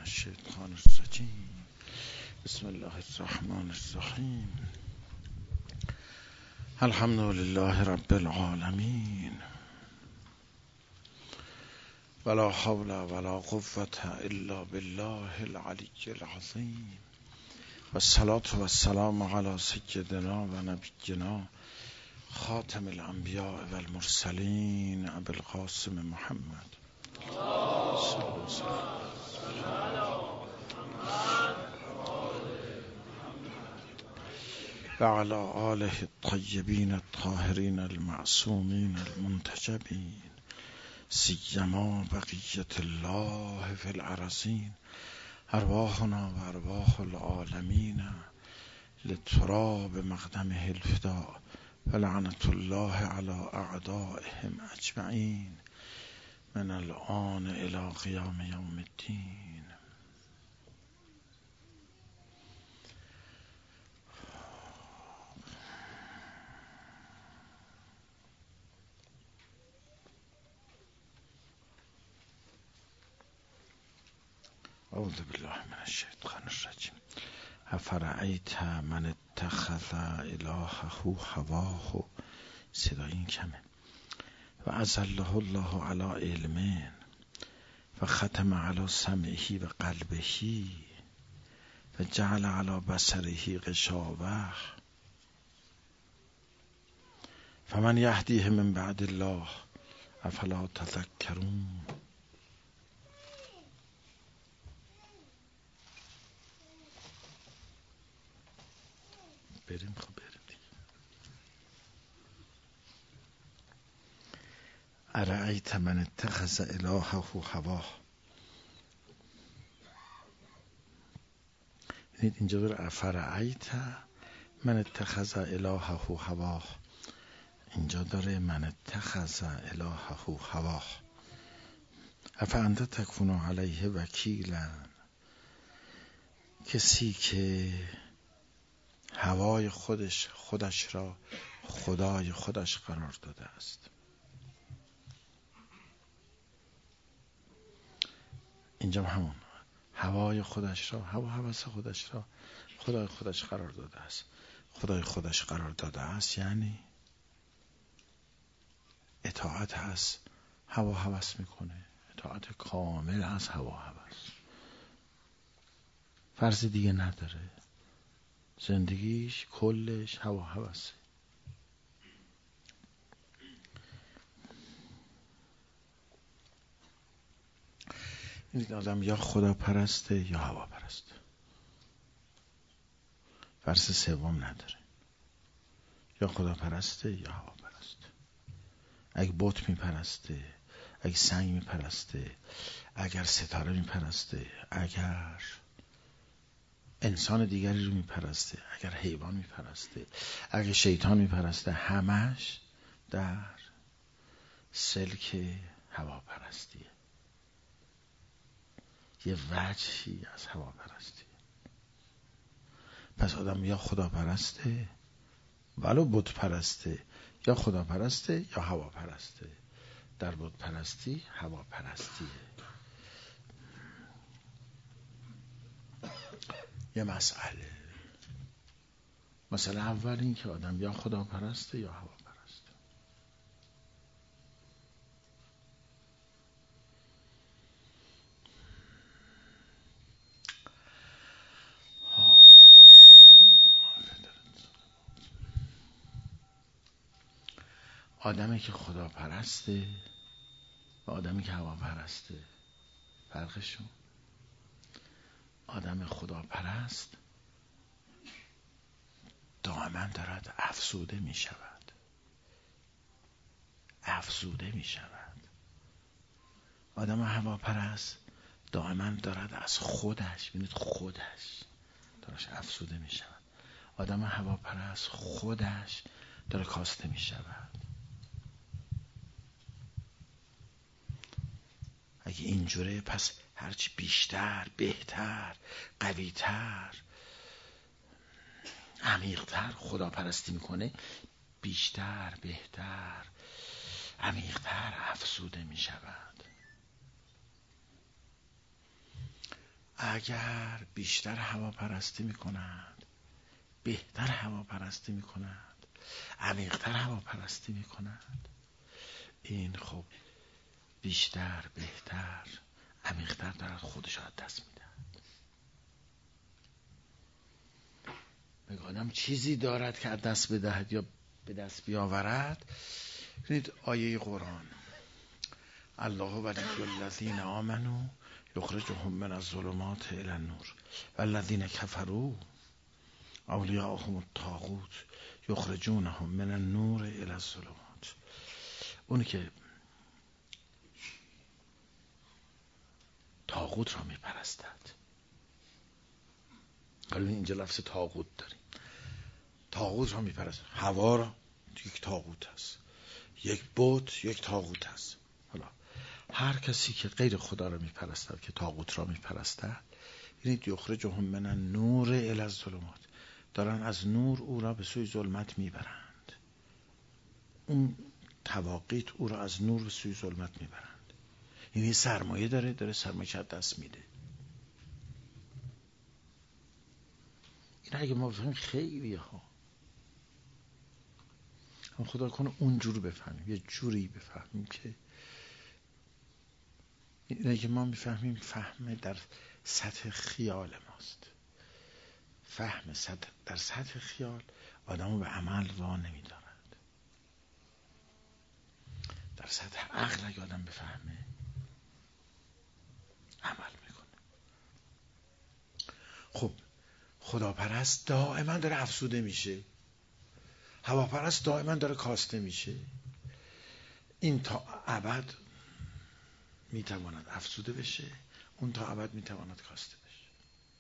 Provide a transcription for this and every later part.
الشیطان الرجیم. بسم الله الرحمن الرحیم. الحمد لله رب العالمین ولا حول ولا قوة الا بالله العلی العظیم و الصلاة و السلام علی سیدنا و نبینا خاتم الانبیاء و المرسلین ابی القاسم محمد و علی آله الطیبین الطاهرین المعصومین المنتجبین سیما بقیت الله فی الارضین ارواحنا و ارواح العالمین لتراب مقدمه الفداء و لعنت الله علی اعدائهم اجمعین من الآن الی قیام یوم الدین. اعوذ بالله من الشیطان الرجیم. افرأیت من اتخذ الهه هواه. صدا این کمه. و اضله الله علی علم و ختم علی سمعه و قلبه و جعل علی بصره غشاوه فمن یهدیه من بعد الله افلا تذکرون. بریم دیگه. ارأیت من اتخذ الهه هواه. ببینید اینجا داره افرأیت من اتخذ الهه هواه، اینجا داره من اتخذ الهه هواه. افانت تکون علیه وکیلا. کسی که هوای خودش را خدای خودش قرار داده است. اینجا همون هوای خودش را، هوس خودش را خدای خودش قرار داده است. خدای خودش قرار داده است یعنی اطاعت از هوا هوس میکنه، اطاعت کامل از هوا هوس، فرض دیگه نداره، زندگیش کلش هوا هوسه. این آدم یا خدا پرسته یا هوا پرسته، فرض سوم نداره. یا خدا پرسته یا هوا پرسته. اگه بت میپرسته، اگه سنگ میپرسته، اگر ستاره میپرسته، اگر انسان دیگری رو میپرسته، اگر حیوان میپرسته، اگر شیطان میپرسته، همش در سلک هوا پرستیه. یه وجهی از هوا پرستیه. پس آدم یا خدا پرسته ولو بت پرسته، یا خدا پرسته یا هوا پرسته. در بت پرستی هوا پرستیه. یه مسئله اول این که آدم یا خدا پرسته یا هوا پرسته. آدمی که خدا پرسته و آدمی که هوا پرسته فرقشون، آدم خدا پرست دائما دارد افزوده می شود. آدم هوا پرست دائما دارد از خودش دارش افزوده می شود. آدم هوا پرست خودش داره کاسته می شود. اگه اینجوره پس هرچی بیشتر، بهتر، قویتر، عمیق‌تر خدا پرستی میکنه، بیشتر، بهتر، عمیق‌تر افزوده میشود. اگر بیشتر هواپرستی میکنند، بهتر هواپرستی میکنند، عمیق‌تر هواپرستی میکنند، این خب بیشتر، بهتر، عمیق‌تر دارد خودش از دست میده. بگم چیزی دارد که از دست بدهد یا به دست بیاورد. ببینید آیه قرآن، الله ولی الذین آمنوا یخرجهم من الظلمات الی النور والذین کفروا اولیاءهم الطاغوت یخرجونهم من النور الی الظلمات. اونی که طاغوت را میپرستد، حالا اینجا لفظ طاغوت داریم، طاغوت را میپرستد، هوا را یک طاغوت هست، یک بت یک طاغوت هست. حالا هر کسی که غیر خدا را میپرستد، که طاغوت را میپرستد، یعنی یخرجهم من النور الی الظلمات، دارن از نور او را به سوی ظلمت میبرند. اون تواقیت او را از نور به سوی ظلمت میبرند. یعنی سرمایه داره سرمایه از دست میده. این اگه ما بفهمیم خیلی ها، هم خدا کنه اونجور بفهمیم، یه جوری بفهمیم که این اگه ما میفهمیم فهم در سطح خیال ماست. فهم در سطح خیال آدمو به عمل وا نمیدارد. در سطح عقل اگه آدم بفهمه عمل میکنه. خب خداپرست دائما داره افسوده میشه، هواپرست دائما داره کاسته میشه. این تا ابد میتواند افسوده بشه، اون تا ابد میتواند کاسته بشه.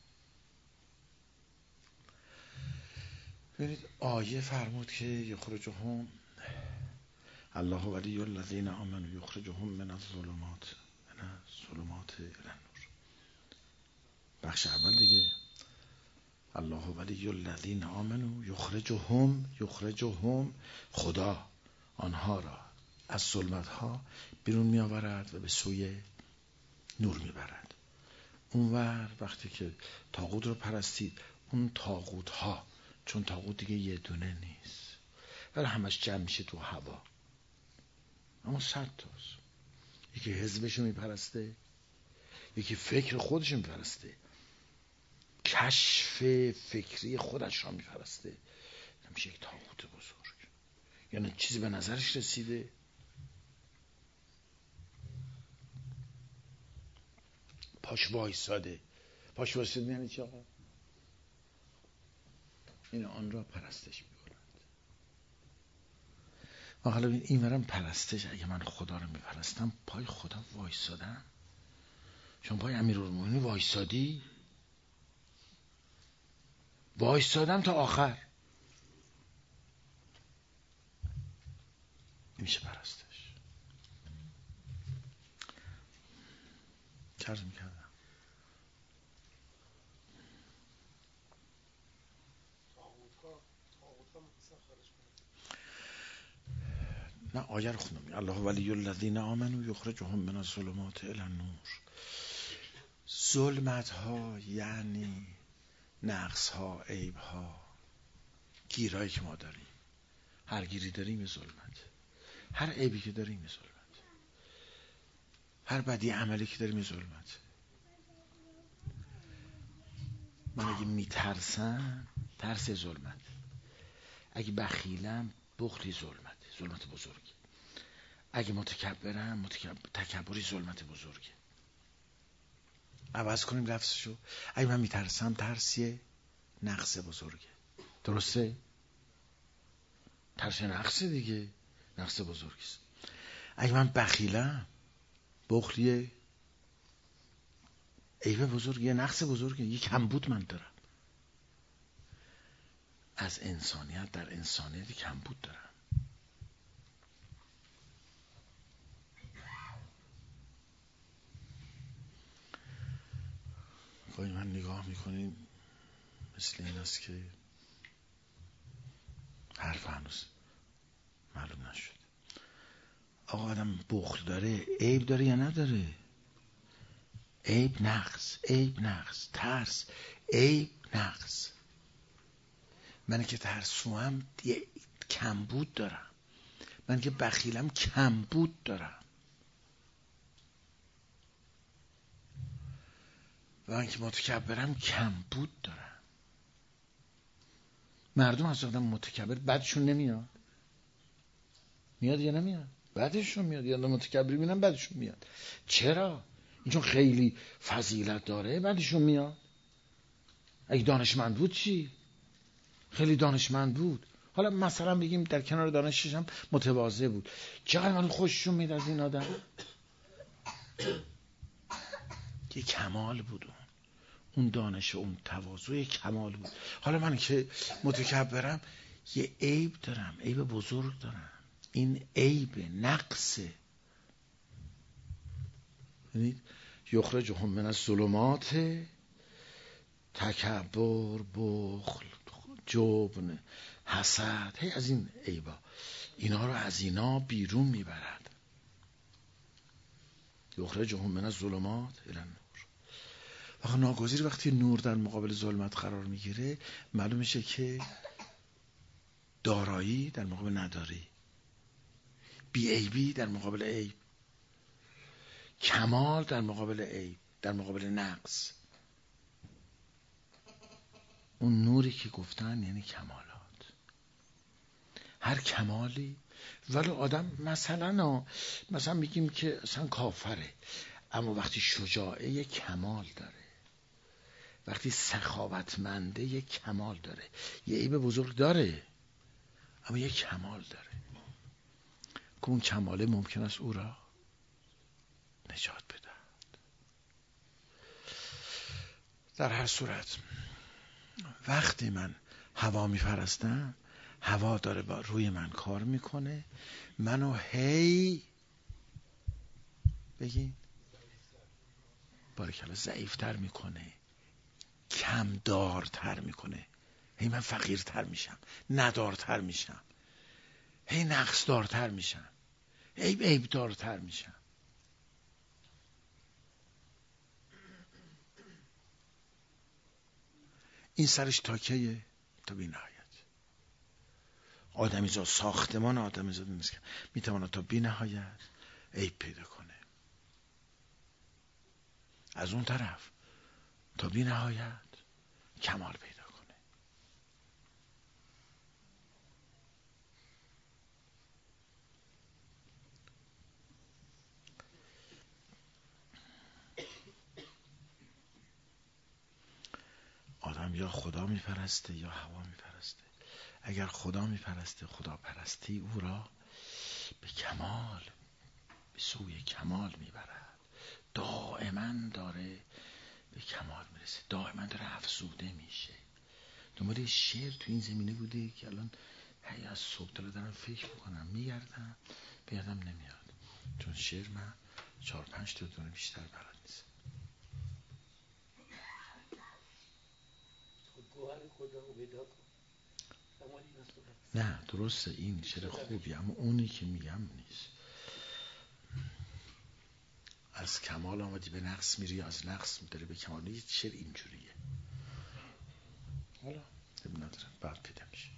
ببینید آیه فرمود که یخرجهم الله ولی الذین آمنوا یخرجهم من الظلمات الی النور. بخش اول دیگه، الله ولی الذین آمنوا یخرجهم، خدا آنها را از ظلمت ها بیرون می آورد و به سوی نور می برد. اونور وقتی که طاغوت رو پرستید، اون طاغوت ها، چون طاغوت دیگه یه دونه نیست ولی همش جمع میشه تو هوا، اما 100 تاست. یکی حزبشو میپرسته، یکی فکر خودشو میپرسته، کشف فکری خودش را میپرسته. نمیشه یک طاغوت بزرگ، یعنی چیزی به نظرش رسیده پاش وایساده یعنی چی آقا؟ این آن را پرستش میکنند. و حالا این ورم پرستش، اگه من خدا رو میپرستم پای خدا وایسادم، چون پای امیرالمومنین وایسادم تا آخر، میشه پرستش. چرز میکردم نه آیه رو خوندم، الله ولی الذین آمنوا یخرجهم من الظلمات الی النور. ظلمت ها یعنی نقص ها، عیب ها، گیرایی که ما داریم. هر گیری داریم ظلمت، هر عیبی که داریم ظلمت، هر بدی عملی که داریم ظلمت. من اگه میترسم ترس ظلمت، اگه بخیلم بخلی ظلمت بزرگی، اگه متکبرم تکبری ظلمت بزرگی. عوض کنیم لفظشو، اگه من میترسم ترسیه نقص بزرگه. درسته؟ ترس نقص دیگه، نقص بزرگیست. اگه من بخیلم بخلیه عیب بزرگیه، نقص بزرگه، یه کمبود من دارم. از انسانیت، در انسانیت کمبود دارم. گاهی من نگاه میکنیم مثل این است که حرف هنوز معلوم نشد. آقا آدم بخل داره، عیب داره یا نداره؟ عیب نقص، عیب نقص، ترس عیب نقص. من که ترسوام یه کمبود دارم، من که بخیلم کمبود دارم، و من که متکبرم کمبود دارم. مردم از آدم متکبر بعدشون نمیاد؟ میاد یا نمیاد؟ بعدشون میاد. یا متکبری بینم بعدشون میاد. چرا؟ این چون خیلی فضیلت داره بعدشون میاد. اگه دانشمند بود چی؟ خیلی دانشمند بود، حالا مثلا بگیم در کنار دانشش هم متواضع بود، چقدر من خوششون میاد از این آدم. یه کمال بود اون دانش، اون تواضع کمال بود. حالا من که متکبرم یه عیب دارم، عیب بزرگ دارم. این عیب نقصه. یعنی یخرجهم من الظلمات، تکبر، بخل، جبن، حسد، هی از این عیبا، اینا رو از اینا بیرون میبرد. یخرجهم من الظلمات الی النور. وقتی ناگزیر وقتی نور در مقابل ظلمت قرار میگیره، معلوم میشه که دارایی در مقابل نداری، بی‌عیبی در مقابل عیب، کمال در مقابل عیب، در مقابل نقص. اون نوری که گفتن یعنی کمالات. هر کمالی، ولی آدم مثلا میگیم که اصلا کافره، اما وقتی شجاعه یک کمال داره، وقتی سخاوتمنده یک کمال داره. یه عیب بزرگ داره اما یک کمال داره که اون کماله ممکن است او را نجات بدهد. در هر صورت وقتی من هوا میپرستم، هوا داره با روی من کار میکنه، منو هی بگین بارکلا ضعیفتر میکنه، کمدارتر میکنه. هی من فقیرتر میشم، ندارتر میشم، هی نقصدارتر میشم، هی عیبدارتر میشم. این سرش تا کیه؟ تا بی نهایت. آدمیزاد، ساختمان آدمیزاد میتواند تا بی نهایت عیب پیدا کنه. از اون طرف تا بی نهایت کمال پیدا کنه. آدم یا خدا میپرسته یا هوا میپرسته. اگر خدا میپرسته، خدا پرستی او را به کمال، به سوی کمال میبرد. دائما داره به کمال میرسه، دائما داره افزوده میشه. دنبال شعر تو این زمینه بوده که الان هی از صبح تا دارم فکر میکنم، میگردم بیادم نمیاد، چون شعر من 4-5 تا دونه بیشتر بلد نیست. نه درسته این شعر خوبی، اما اونی که میگم نیست. از کمال آمدی به نقص میری، از نقص میداری به کمال. یه شعر اینجوریه. حالا ندارم بعد پیدا میشه.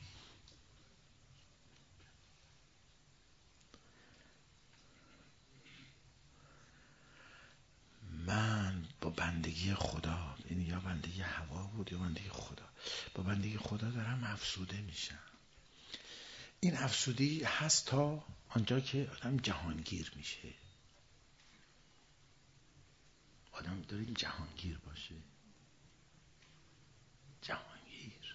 من با بندگی خدا، یعنی یا بندگی هوا بود یا بندگی خدا، با بندگی خدا دارم افسوده میشم. این افسودگی هست تا آنجا که آدم جهانگیر میشه. آدم داره این جهانگیر باشه، جهانگیر،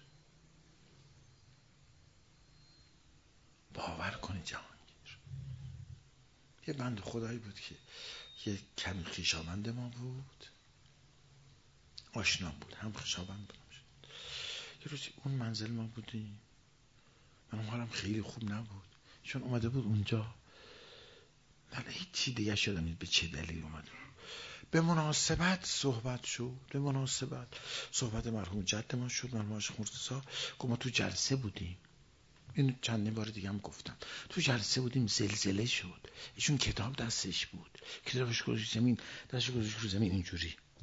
باور کنه جهانگیر. یه بند خدایی بود که یه کمی خویشاوند ما بود، آشنا بود، هم خویشاوند بود. یه روزی اون منزل ما بودیم، من حالم خیلی خوب نبود، چون اومده بود اونجا. من هیچی دیگه شدم به چه دلیل اومده. به مناسبت صحبت شد، به مناسبت صحبت مرحوم جد ما شد، مرحوم آقای مرتضی. گفت ما تو جلسه بودیم، این چندین بار دیگه هم گفتم، تو جلسه بودیم زلزله شد، ایشون کتاب دستش بود، کتابش گذاشت زمین، دستش گذاشت رو زمین اینجوری،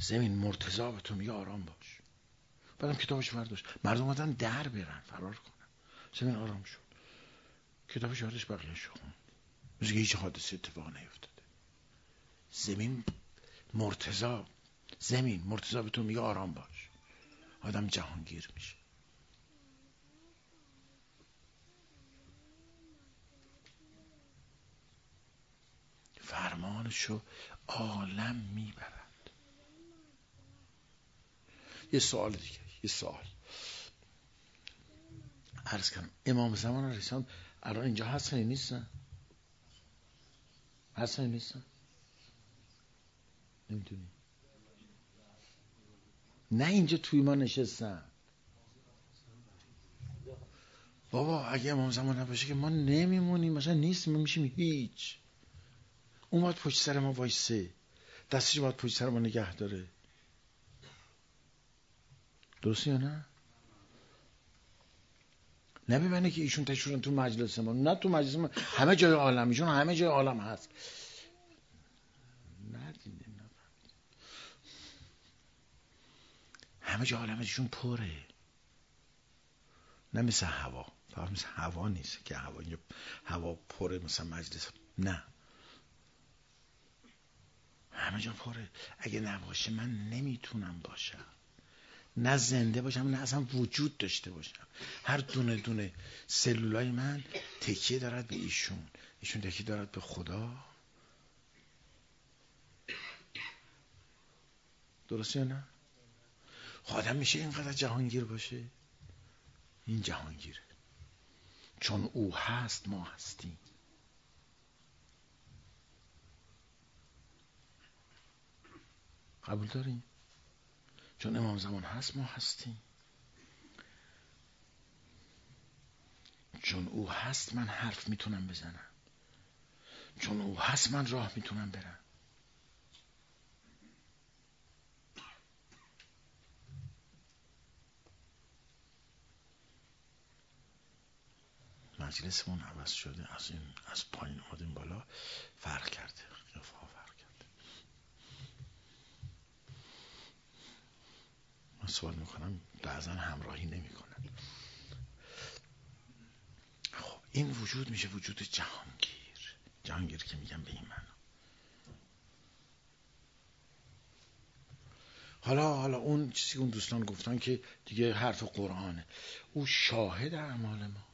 زمین مرتضی به تو میگه آرام باش. بعدم کتابش برداشت، مردم اومدن در برن فرار کنن. زمین آرام شد، کتابش یادش بقیه شد، مثل که هیچ حادثه اتفاق نیفتاده. زمین مرتضی به تو میگه آرام باش. آدم جهانگیر میشه. فرمانشو عالم میبرد. یه سوال دیگه، عرض کنم امام زمان رسان الان اینجا هستن نیستن؟ نمیدونی؟ نه اینجا توی ما نشستن. بابا اگه امام زمان نباشه که ما نمیمونیم، مثلا نیستیم، ما میشیم هیچ. اون باید پشت سر ما وایسه، دستش باید پشت سر ما نگه داره. درسته یا نه؟ نمیبینه که ایشون تشورن تو مجلس ما، نه تو مجلس ما، همه جای عالم، ایشون همه جای عالم هست. همه جای عالم ایشون پره. نه مثل هوا، فقط مثل هوا نیست که هوا پره مثلا مجلس، نه همه جا پره. اگه نباشه من نمیتونم باشم، نه زنده باشم نه اصلا وجود داشته باشم. هر دونه دونه سلولای من تکیه دارد به ایشون تکیه دارد به خدا. درسته یا نه؟ آدم میشه اینقدر جهانگیر باشه؟ این جهانگیره، چون او هست ما هستیم. قبول داریم؟ چون امام زمان هست ما هستیم. چون او هست من حرف میتونم بزنم. چون او هست من راه میتونم برم. مجلسمون عوض شده، از پایین اومدیم بالا، فرق کرده، قیافه ها فرق کرده. من سوال میکنم بعضا همراهی نمیکنن. خب این وجود میشه وجود جهانگیر که میگم به این معنی. حالا اون چیزی که اون دوستان گفتن که دیگه حرف قرآنه، او شاهد اعمال ماست.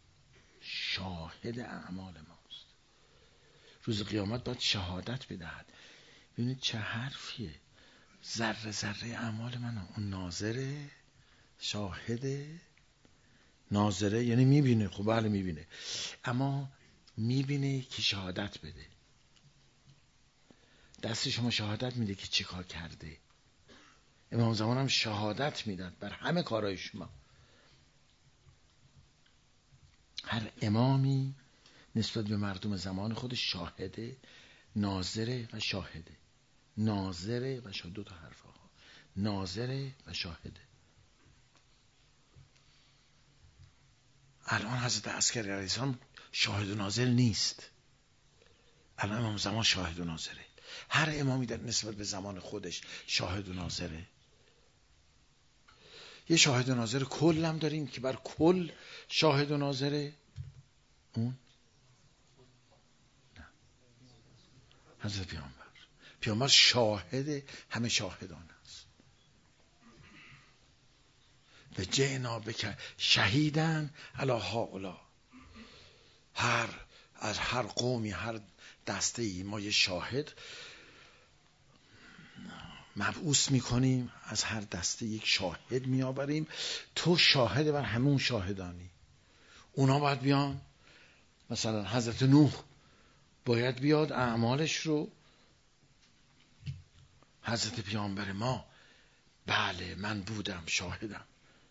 روز قیامت باید شهادت بدهد. ببینید چه حرفیه. ذره ذره اعمال منو اون ناظره، شاهده. ناظره یعنی میبینه، خب بله میبینه، اما میبینه که شهادت بده. دست شما شهادت میده که چی کار کرده. امام زمان هم شهادت میداد بر همه کارهای شما. هر امامی نسبت به مردم زمان خودش شاهده، ناظره و شاهده. دو تا حرف ها، ناظره و شاهده. الان حضرت عسکری علیه السلام شاهد و ناظر نیست. الان امام زمان شاهد و ناظره. هر امامی در نسبت به زمان خودش شاهد و ناظره. یه شاهد و ناظر کل هم داریم که بر کل شاهد و ناظره. اون نه، حضرت پیامبر شاهد همه شاهدان است. و جئنا بک شهیدن علی هؤلاء. از هر قومی، هر دسته ای ما یه شاهد مبعوث میکنیم، از هر دسته یک شاهد میآوریم. تو شاهد بر همون شاهدانی. اونا باید بیان. مثلا حضرت نوح باید بیاد اعمالش رو. حضرت پیامبر ما بله من بودم، شاهدم،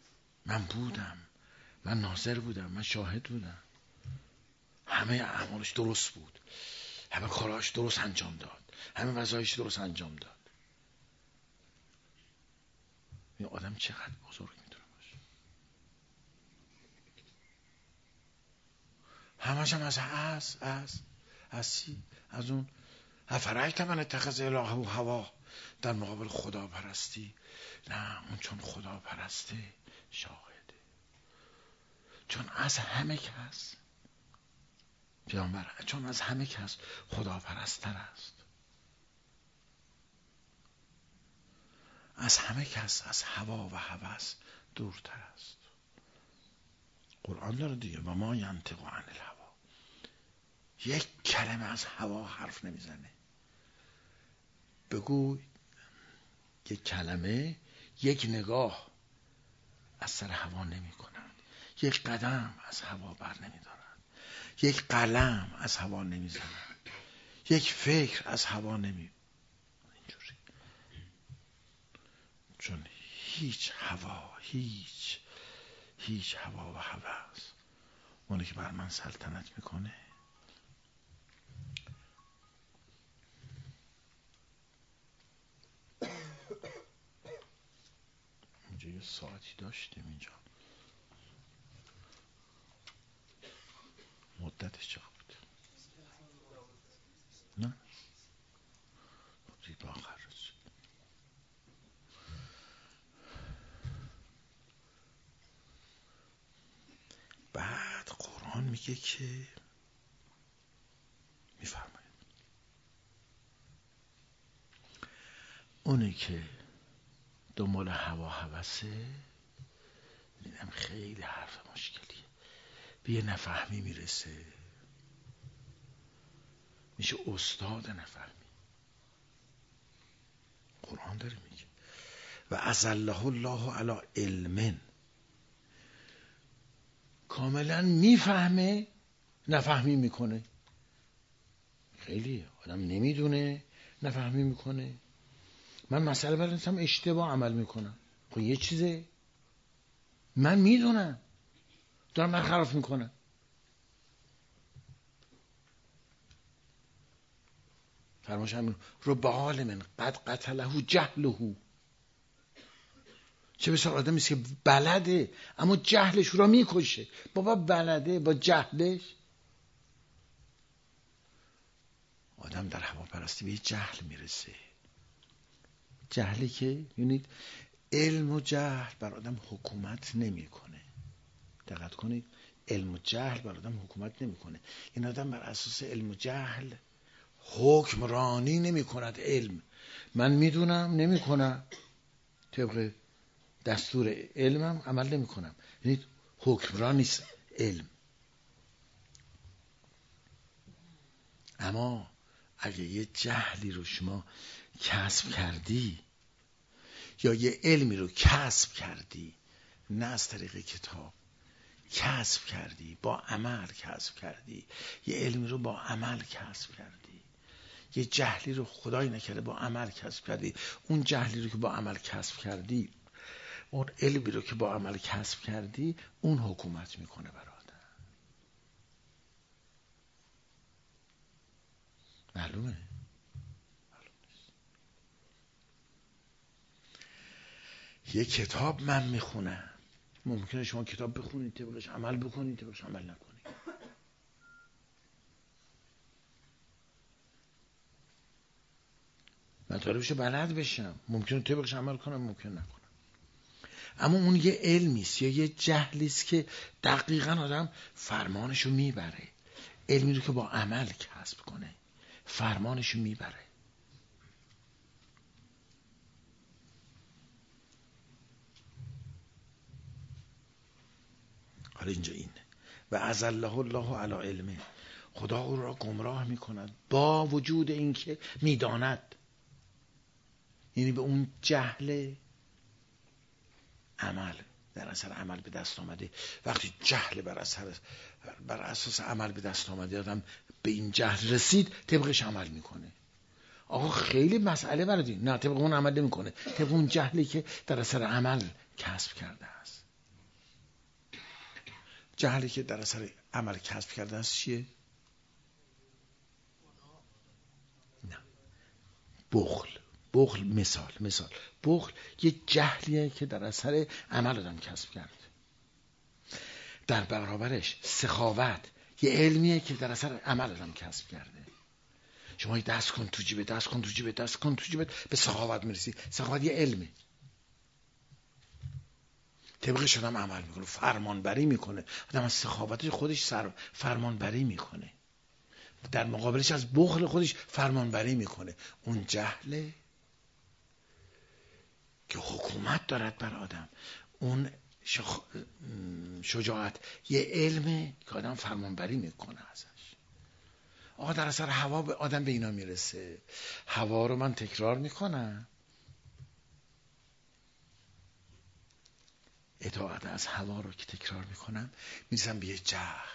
من ناظر بودم، من شاهد بودم، همه اعمالش درست بود، همه کاراش درست انجام داد، همه وظایفش درست انجام داد. این آدم چقدر بزرگ میتونه باشه. همش هم از چی؟ از اون افرایت من اتخذ الهه هوا. در مقابل خدا پرستی نه، اون چون خدا پرسته شاهده، چون از همه کس پیامبر، چون از همه کس خدا پرستر است، از همه کس از هوا و هوس دورتر است. قرآن داره دیگه، و ما ینطق عن الهوا، یک کلمه از هوا حرف نمیزنه. بگو یک کلمه، یک نگاه از سر هوا نمی کنند، یک قدم از هوا بر نمی دارند، یک قلم از هوا نمی زنند، یک فکر از هوا نمی اینجوری. چون هیچ هوا، هیچ هوا و هوس، اونی که بر من سلطنت میکنه اینجا یه ساعتی داشتیم، اینجا مدتش چقدر بود؟ نه دید آخر رسید. بعد قرآن میگه که میفرماید اونی که دنبال هوا هوسه، دیدم خیلی حرف مشکلیه، به یه نفهمی میرسه، میشه استاد نفهمی. قرآن داره میگه و اذله الله علی علم، کاملا میفهمه نفهمی میکنه. خیلی آدم نمیدونه نفهمی میکنه. من مسئله بلدم اشتباه عمل میکنم، خب یه چیزه، من میدونم دارم برخلاف میکنم. فرماش همین رب عالم قد قتله جهله، چه بسیار آدمی است که بلده اما جهلش را میکشه. بابا بلده با جهلش. آدم در هواپرستی به جهل میرسه، جهلی که یعنی علم و جهل بر آدم حکومت نمیکنه. دقت کنید، علم و جهل بر آدم حکومت نمیکنه. این آدم بر اساس علم و جهل حکمرانی نمیکند. علم من میدونم نمیکنم، طبق دستور علمم عمل نمیکنم، یعنی حکمران نیست علم. اما اگه یه جهلی رو شما کسب کردی یا یه علمی رو کسب کردی، نه از طریق کتاب، کسب کردی، با عمل کسب کردی، یه علمی رو با عمل کسب کردی، یه جهلی رو خدای نکرده با عمل کسب کردی، اون جهلی رو که با عمل کسب کردی، اون علمی رو که با عمل کسب کردی، اون حکومت میکنه برادر. معلومه؟ یه کتاب من میخونم، ممکنه شما کتاب بخونید طبقش عمل بکنید، طبقش عمل نکنید. مطالبشو بلد بشم، ممکنه طبقش عمل کنم، ممکن نکنم. اما اون یه علمیست یا یه جهلیست که دقیقاً آدم فرمانشو میبره. علمی رو که با عمل کسب کنه فرمانشو میبره. حالا اینجا اینه و اذله الله علی علمه، خدا او را گمراه میکند با وجود اینکه میداند. یعنی به اون جهل عمل در اثر عمل به دست آمده. وقتی جهل بر اساس عمل به دست آمده، آدم به این جهل رسید، طبقش عمل میکنه. آقا خیلی مسئله بردی، نه طبق اون عمل نمیکنه، طبق اون جهلی که در اثر عمل کسب کرده است. جهلی که در اثر عمل کسب کرده است چیه؟ نه، بخل مثال بخل یه جهلیه که در اثر عمل آدم کسب کرده. در برابرش سخاوت یه علمیه که در اثر عمل آدم کسب کرده. شما دست کن تو جیبت، دست کن تو جیبت، دست کن تو جیبت، به سخاوت میرسی. سخاوت یه علمه. طبقش آدم عمل میکنه، فرمانبری میکنه. آدم از سخاوت خودش فرمانبری میکنه، در مقابلش از بخل خودش فرمانبری میکنه. اون جهله که حکومت دارد بر آدم، اون شجاعت یه علمه که آدم فرمانبری میکنه ازش. آقا در اثر هوا به آدم به اینا میرسه. هوا رو من تکرار میکنم، اطاعت از هوا رو که تکرار میکنم میرسم به یه جهل.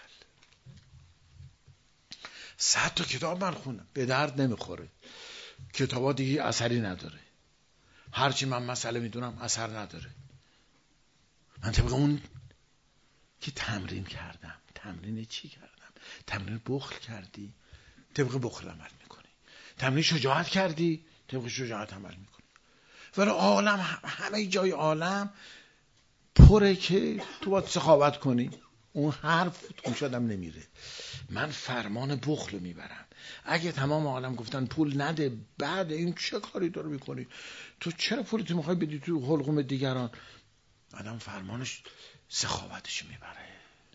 100 تا کتاب من خوندم به درد نمیخوره، کتابا دیگه اثری نداره، هرچی من مسئله میدونم اثر نداره. من طبق اون که تمرین کردم. تمرین چی کردم؟ تمرین بخل کردی، طبق بخل عمل میکنی. تمرین شجاعت کردی، طبق شجاعت عمل میکنی. ولی عالم، همه جای عالم پره که تو باید سخاوت کنی. اون حرف تو شدم نمیره. من فرمان بخل میبرم. اگه تمام عالم گفتن پول نده، بعد این چه کاری داره میکنی؟ تو چرا پولتو میخوای بدی تو حلقوم دیگران؟ آدم فرمانش سخاوتش میبره.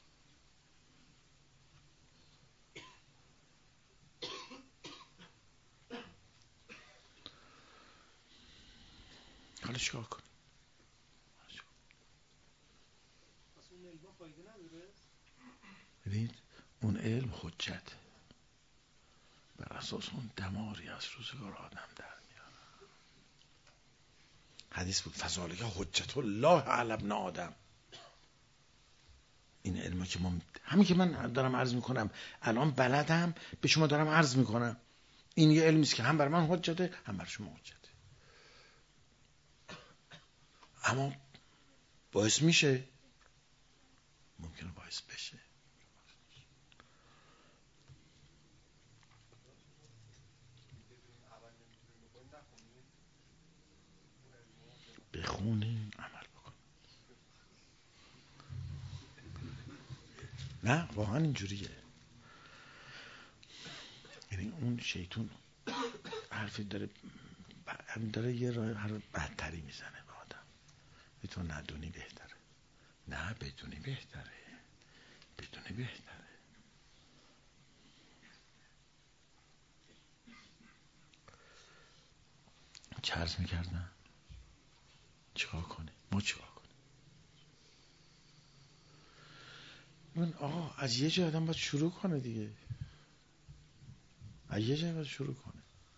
حالا چیکار کنی؟ ببینید اون علم حجت، بر اساس اون دماری از روزگار آدم در میاره. حدیث بود فذالک حجت الله علی ابن آدم. این علمه که ما، همین که من دارم عرض میکنم الان بلدم به شما دارم عرض میکنم، این یه علمی است که هم بر من حجته هم بر شما حجته. اما باعث میشه، ممکنه باعث بشه. بخونیم عمل بکن. نه واقعا اینجوریه. یعنی اون شیطون حرفی داره یه راه حرف بدتری میزنه به آدم. تو ندونی بهتره. نه بدونی بهتره. بدونی بهتره. چه عرض میکردن؟ چیکار کنی؟ ما چیکار کنیم؟ من آقا از یه جای آدم باید شروع کنه دیگه. از یه جای باید شروع کنه.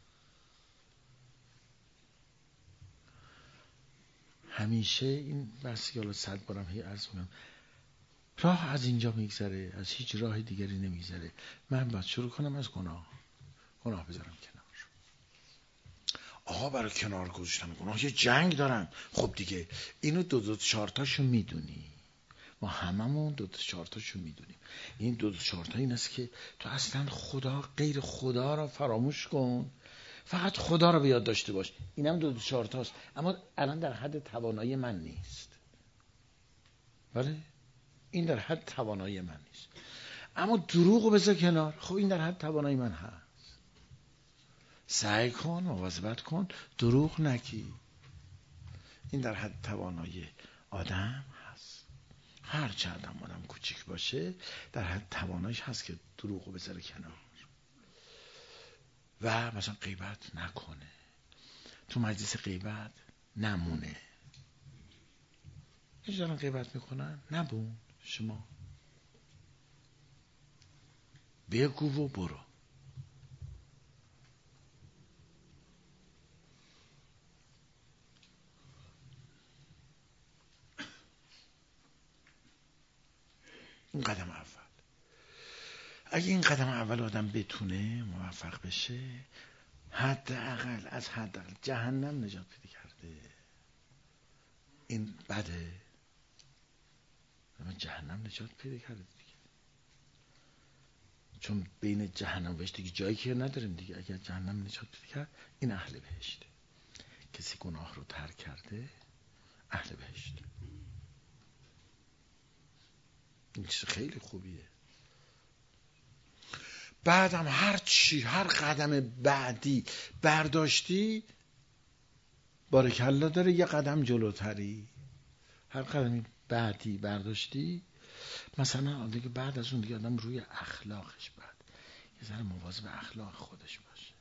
همیشه این بحثی که حالا 100 بارم هی عرض میکنم، راه از اینجا میگذره، از هیچ راه دیگری نمیگذره. من باید شروع کنم از گناه بذارم کنار. آقا برای کنار گذاشتن گناه یه جنگ دارن. خب دیگه اینو 2-4 تاشو میدونی، ما هممون 2-4 تاشو میدونیم. این 2-4 تا این است که تو اصلا خدا، غیر خدا را فراموش کن، فقط خدا را به یاد داشته باش. اینم 2-4 تاست، اما الان در حد توانایی من نیست. بله این در حد توانایی من نیست. اما دروغ رو بذار کنار، خب این در حد توانایی من هست. سعی کن، مواظبت کن دروغ نگی. این در حد توانایی آدم هست. هر چند هم آدم کوچیک باشه در حد تواناییش هست که دروغ رو بذاره کنار. و مثلا غیبت نکنه، تو مجلس غیبت نمونه. هیچ دارن غیبت میکنن نبون، شما بگو و برو. این قدم اول. اگه این قدم اول آدم بتونه موفق بشه، حداقل از حداقل جهنم نجات پیدا کرده. این بده، اما جهنم نجات پیدا کرده دیگه. چون بین جهنم و بهشت دیگه جایی که نداریم دیگه. اگر جهنم نجات پیدا کرد، این اهل بهشته. کسی گناه رو ترک کرده اهل بهشت. این چیز خیلی خوبیه. بعدم هر قدم بعدی برداشتی، بارکالله داره یه قدم جلوتری. هر قدمی بعدی برداشتی، مثلا دیگه بعد از اون دیگه آدم روی اخلاقش بعد یه ذره مواظب اخلاق خودش باشه.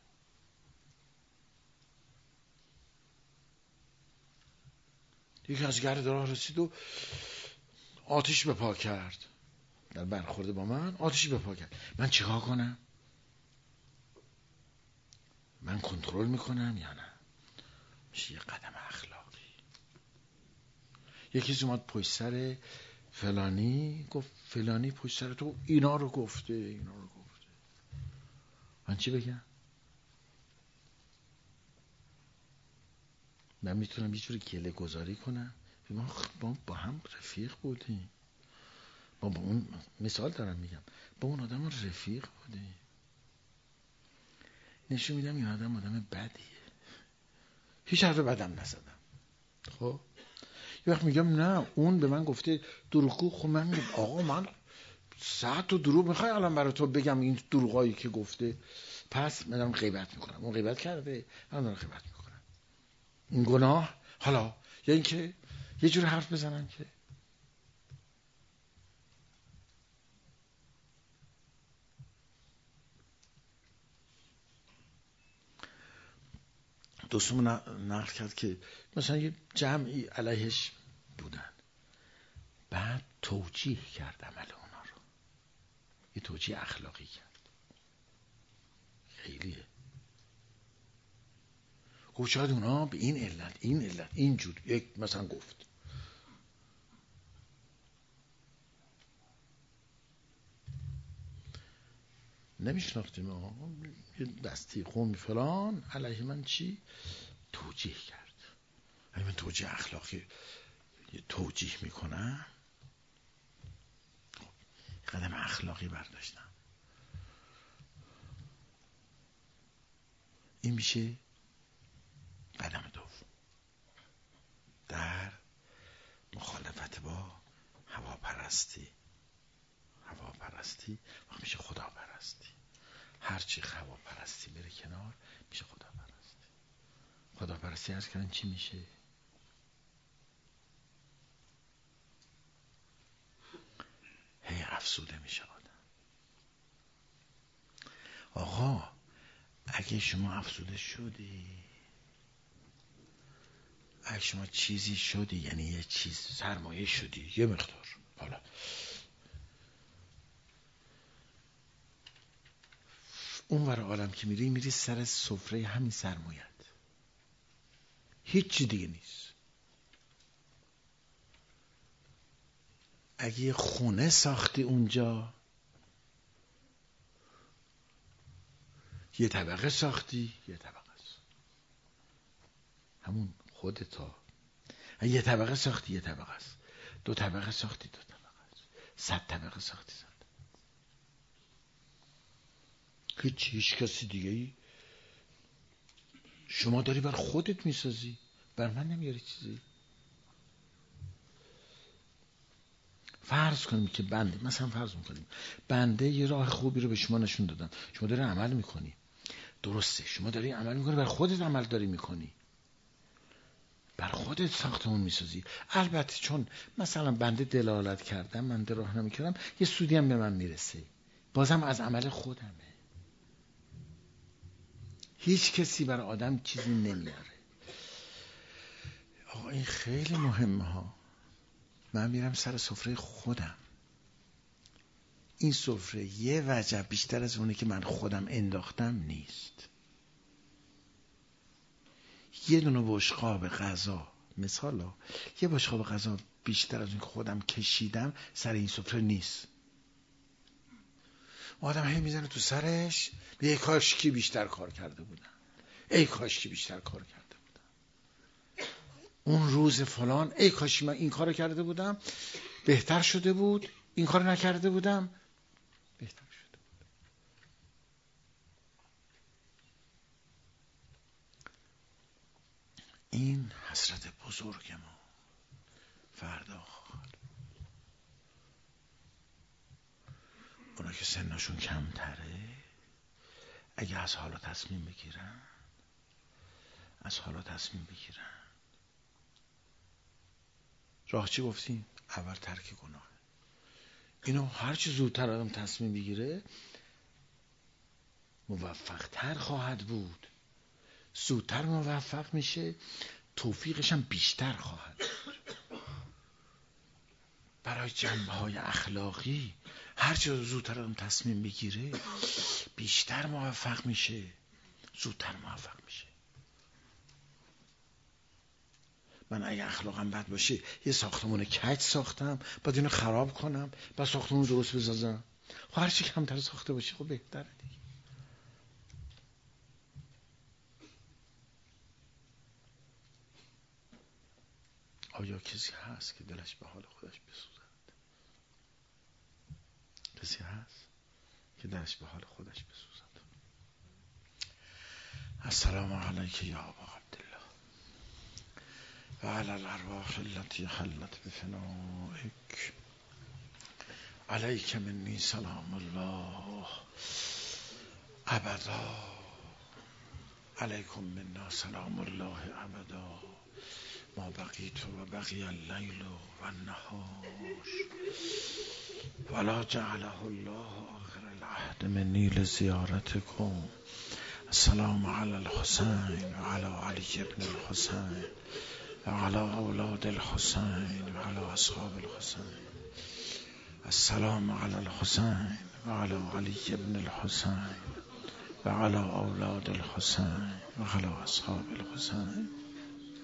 یکی از گرد راه رسید و آتیش به پا کرد، در برخورد با من آتیش به پا کرد. من چیکار کنم؟ من کنترل میکنم یا نه؟ میشه یه قدم اخلاقی. یکی اومد پشت سر فلانی گفت فلانی پشت سر تو اینا رو گفته. من چی بگم؟ من میتونم یه جوری گله گذاری کنم؟ ما با هم رفیق بودیم، با اون مثال دارم میگم، با اون آدم رفیق بودیم، نشون میدم این آدم بدیه، هیچ حرف بدم نزدم. خب یه وقت میگم نه اون به من گفته دروغگو، خب من میگم آقا من 100 تا دروغ میخوای الان برای تو بگم این دروغایی که گفته، پس من دارم غیبت میکنم، اون غیبت کرده من دارم غیبت میکنم، این گناه. حالا یا اینکه یه جور حرف بزنم که دوستمون نقل کرد که مثلا یه جمعی علیهش بودن، بعد توجیه کرد عمل اونا رو، یه توجیه اخلاقی کرد. خیلیه. گفت شاید اونا به این علت اینجور یک مثلا گفت. نمیشناختیم آقا، یه دستی قومی فلان علیه من چی توجیه کرد. اگه من توجیه اخلاقی یه توجیه میکنم، قدم اخلاقی برداشتم، این میشه قدم دوم در مخالفت با هواپرستی. هواپرستی وقت میشه خداپرستی. هرچی هواپرستی بره کنار میشه خداپرستی. خداپرستی عرض کردن چی میشه؟ هی افسوده میشه آدم. آقا اگه شما افسوده شدی، اگه شما چیزی شدی، یعنی یه چیز سرمایه شدی یه مقدار، حالا اون ور عالم که میری سر سفره همین سرمایت، هیچ چی دیگه نیست. اگه یه خونه ساختی اونجا، یه طبقه ساختی، یه طبقه است همون خودتا. اگه یه طبقه ساختی یه طبقه است، 2 طبقه ساختی 2 طبقه است، 100 طبقه ساختی 100. هیچ کسی دیگه ای شما داری بر خودت میسازی، بر من نمیاری چیزی. فرض کنیم که بنده، مثلا فرض میکنیم بنده یه راه خوبی رو به شما نشون دادم، شما داری عمل میکنی، درسته شما داری عمل میکنی، بر خودت عمل داری میکنی، بر خودت ساختمون میسازی. البته چون مثلا بنده دلالت کردم، بنده راهنمایی کردم، یه سودی هم به من میرسه، بازم از عمل خودمه. هیچ کسی بر آدم چیزی نمیاره. آقا این خیلی مهمه ها. من میرم سر سفره خودم، این سفره یه وجب بیشتر از اونه که من خودم انداختم نیست. یه دونه بشقاب غذا، مثلا یه بشقاب غذا بیشتر از اون که خودم کشیدم سر این سفره نیست. آدم هی میزنه تو سرش، ای کاش کی بیشتر کار کرده بودم، ای کاش کی بیشتر کار کرده بودم، اون روز فلان ای کاش من این کارو کرده بودم بهتر شده بود، این کارو نکرده بودم بهتر شده بود. این حسرت بزرگ ما. فردا اونا که سنشون کمتره اگه از حالا تصمیم بگیرن، راه چی گفتیم؟ اول ترک گناه. اینو هرچی زودتر آدم تصمیم بگیره موفق تر خواهد بود، زودتر موفق میشه، توفیقش هم بیشتر خواهد بود. برای جنبه های اخلاقی هرچی زودتر آدم تصمیم بگیره بیشتر موفق میشه، زودتر موفق میشه. من اگه اخلاقم بد باشه یه ساختمون کج ساختم، بعد اینو خراب کنم، بعد ساختمون درست بسازم. خب هرچی کمتر ساخته باشی خب بهتره دیگه. آیا کسی هست که دلش به حال خودش بسوزد؟ کسی هست که دلش به حال خودش بسوزد؟ السلام علیک یا ابا عبدالله و علی الارواح التي حلت بفنائک، علیک منی سلام الله ابدا، علیکم منا سلام الله ابدا، ما بقیت و بقی اللیل و النهار ولا جعله الله آخر العهد منی لزیارتکم. السلام علی الحسین و علی علی ابن الحسین و علی اولاد الحسین و علی اصحاب الحسین. السلام علی الحسین و علی علی ابن الحسین و علی اولاد الحسین و علی اصحاب الحسین.